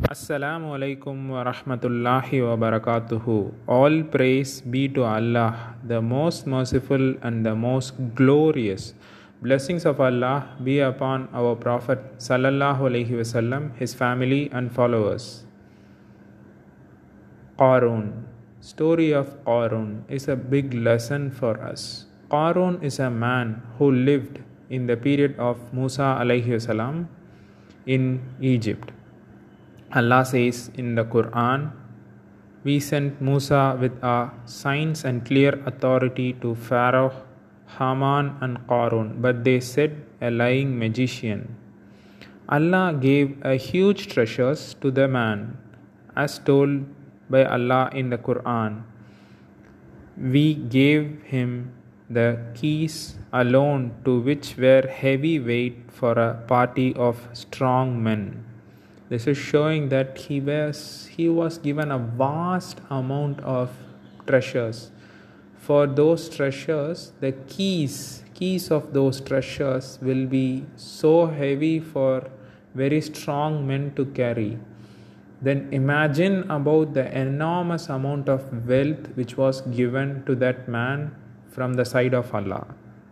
Assalamu alaikum wa rahmatullahi wa barakatuhu. All praise be to Allah, the most merciful and the most glorious. Blessings of Allah be upon our Prophet Sallallahu Alaihi Wasallam, his family and followers. Qarun. Story of Qarun is a big lesson for us. Qarun is a man who lived in the period of Musa Alaihi Wasallam in Egypt. Allah says in the Quran, "We sent Musa with our signs and clear authority to Pharaoh, Haman and Qarun, but they said a lying magician." Allah gave a huge treasures to the man, as told by Allah in the Quran. We gave him the keys alone, to which were heavy weight for a party of strong men. This is showing that he was given a vast amount of treasures. For those treasures, the keys of those treasures will be so heavy for very strong men to carry. Then imagine about the enormous amount of wealth which was given to that man from the side of Allah.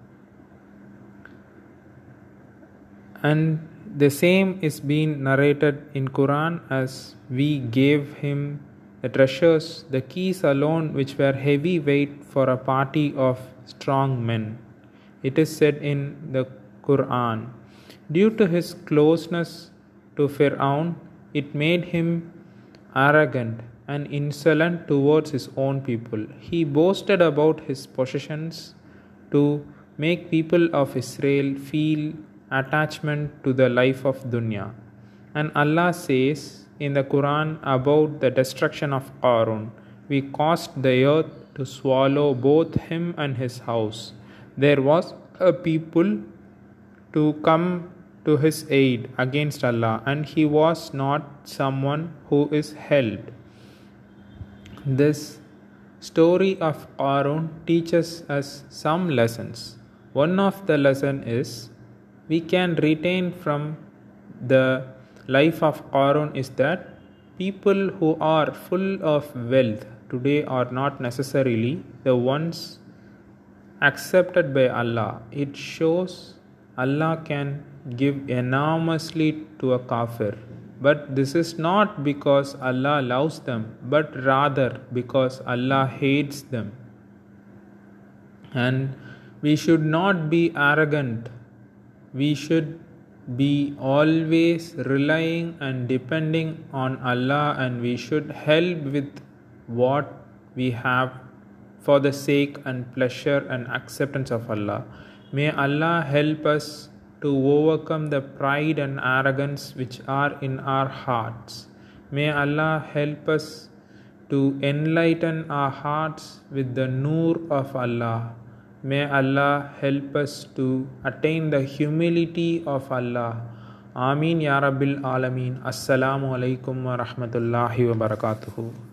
And the same is being narrated in Quran as we gave him the treasures, the keys alone, which were heavy weight for a party of strong men. It is said in the Quran, due to his closeness to Fir'aun, it made him arrogant and insolent towards his own people. He boasted about his possessions to make people of Israel feel attachment to the life of dunya. And Allah says in the Quran about the destruction of Qarun, we caused the earth to swallow both him and his house. There was a people to come to his aid against Allah, and he was not someone who is held. This story of Qarun teaches us some lessons. One of the lesson is we can retain from the life of Qarun is that people who are full of wealth today are not necessarily the ones accepted by Allah. It shows Allah can give enormously to a kafir. But this is not because Allah loves them, but rather because Allah hates them. And we should not be arrogant. We should be always relying and depending on Allah, and we should help with what we have for the sake and pleasure and acceptance of Allah. May Allah help us to overcome the pride and arrogance which are in our hearts. May Allah help us to enlighten our hearts with the nur of Allah. May Allah help us to attain the humility of Allah. Ameen Ya Rabbil Alameen. Assalamu alaikum wa rahmatullahi wa barakatuhu.